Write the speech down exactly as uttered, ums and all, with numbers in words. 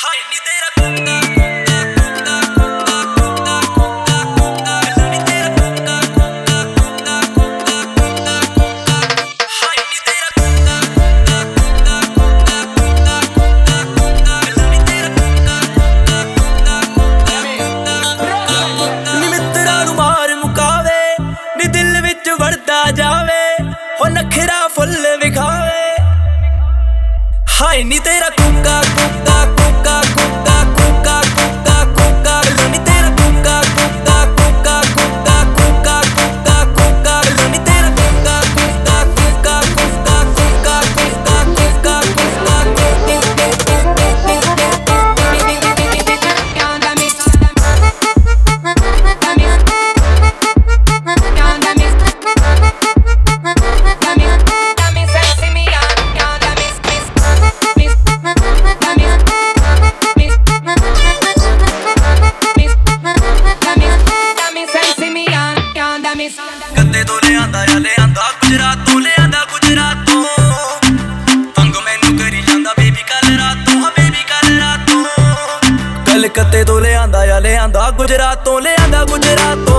ਹਾਏ ਨੀ ਤੇਰਾ ਕੁੰਗਾ ਕੁੰਗਾ ਕੁੰਗਾ ਕੁੰਗਾ ਕੁੰਗਾ ਕੁੰਗਾ ਕੁੰਗਾ ਨੀ ਤੇਰਾ ਕੁੰਗਾ ਕੁੰਗਾ ਕੁੰਗਾ ਕੁੰਗਾ ਕੁੰਗਾ ਹਾਏ ਨੀ ਤੇਰਾ ਕੁੰਗਾ ਕੁੰਗਾ ਕੁੰਗਾ ਕੁੰਗਾ ਕੁੰਗਾ ਕੁੰਗਾ ਨੀ ਤੇਰਾ ਕੁੰਗਾ ਕੁੰਗਾ ਕੁੰਗਾ ਕੁੰਗਾ ਨੀ ਮਿੱਤਰਾਂ ਨੂੰ ਮਾਰ ਮੁਕਾਵੇ ਨੀ ਦਿਲ ਵਿੱਚ ਵੜਦਾ ਜਾਵੇ ਹੋ ਨਖਰਾ ਫੁੱਲ ਵਿਖਾਵੇ ਹਾਏ ਨੀ ਤੇਰਾ ਕੁੰਗਾ ਕੁੰਗਾ ਕੁੰਗਾ ਕੁੰਗਾ ਕੁੰਗਾ ਕੁੰਗਾ ਕੁੰਗਾ ਨੀ ਤੇਰਾ ਕੁੰਗਾ ਕੁੰਗਾ ਕੁੰਗਾ ਕੁੰਗਾ ਕੁੰਗਾ ਕੁੰਗਾ ਕੁੰਗਾ ਨੀ ਤੇਰਾ ਕੁੰਗਾ ਕੁੰਗਾ ਕੁੰਗਾ ਕੁੰਗਾ ਕੁੰਗਾ ਕੁੰਗਾ ਗੱਤੇ ਤੋਂ ਲਿਆਂਦਾ ਆ ਲਿਆਂਦਾ ਗੁਜਰਾਤ ਤੋਂ ਲਿਆਂਦਾ ਗੁਜਰਾਤ ਤੋਂ ਤੰਗ ਮੈਨੂੰ ਕਰੀ ਜਾਂਦਾ ਬੇਬੀ ਕੱਲ ਰਾਤ ਤੋਂ ਹਾਂ ਬੇਬੀ ਕੱਲ ਰਾਤ ਤੋਂ ਕਲਕੱਤੇ ਤੋਂ ਲਿਆਂਦਾ ਆ ਲਿਆਂਦਾ ਗੁਜਰਾਤ ਤੋਂ ਲਿਆਂਦਾ ਗੁਜਰਾਤ ਤੋਂ